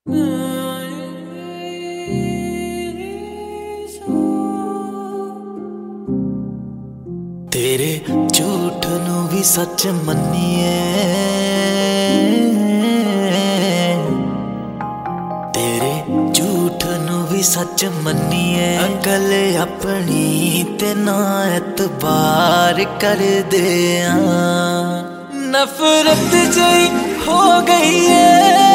तेरे झूठ नू भी सच मन्निए, तेरे झूठ नू भी सच मन्निए। अकल अपनी ते ना एतबार कर दे, नफरत जई हो गई है।